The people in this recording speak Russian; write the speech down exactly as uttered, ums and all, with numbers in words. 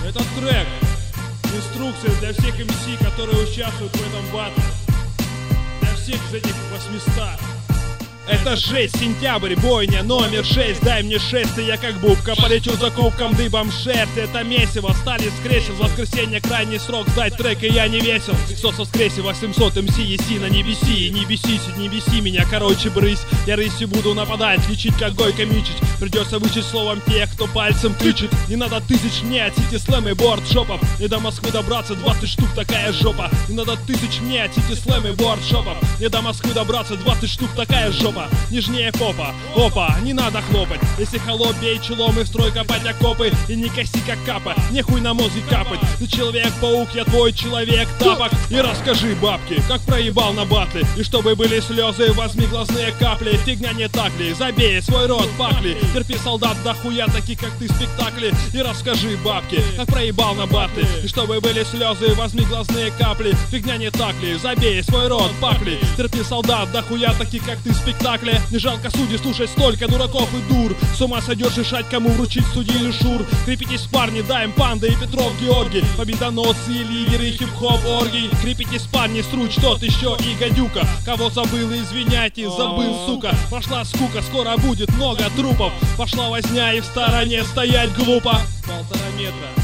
Этот трек — инструкция для всех эм си, которые участвуют в этом батле. Для всех из этих восьмисот. Это жесть, сентябрь, бойня номер шесть. Дай мне шесть, и я как бубка полечу за кубком дыбом шерсть. Это месиво, стали с кресел. Воскресенье крайний срок, сдать трек, и я не весел. Кто воскресе восемьсот эм си, еси на не беси. Не бесись, не беси меня, короче, брысь. Я рысью буду нападать, лечить как Гойко Мичич. Придется вычесть словом тех, кто пальцем тычет. Не надо тысяч мне от сити слэм и бордшопов. И до Москвы добраться двадцать штук, такая жопа. Не надо тысяч мне от сити слэм и бордшопов. И до Москвы добраться двадцать штук, такая жопа. Нежнее попа, опа, не надо хлопать. Если холоп, бей челом и в строй копать окопы. И не коси как капа, нехуй на мозги капать. Ты человек-паук, я твой человек-тапок. И расскажи бабки, как проебал на батле. И чтобы были слезы, возьми глазные капли. Фигня не так ли, забей свой рот пакли. Терпи, солдат, дохуя таких как ты спектакли. И расскажи бабки, как проебал на батле. И чтобы были слезы, возьми глазные капли. Фигня не так ли, забей свой рот пакли. Терпи, солдат, дохуя таких как ты спектакли. Не жалко судей слушать столько дураков и дур. С ума сойдешь решать, кому вручить судьи или шур. Крепитесь, парни, даем Панда и Петров Георгий. Победоносцы и лидеры хип-хоп оргий. Крепитесь, парни, Струч, тот еще и гадюка. Кого забыл, извиняйте, забыл, сука. Пошла скука, скоро будет много трупов. Пошла возня и в стороне стоять глупо. Полтора метра.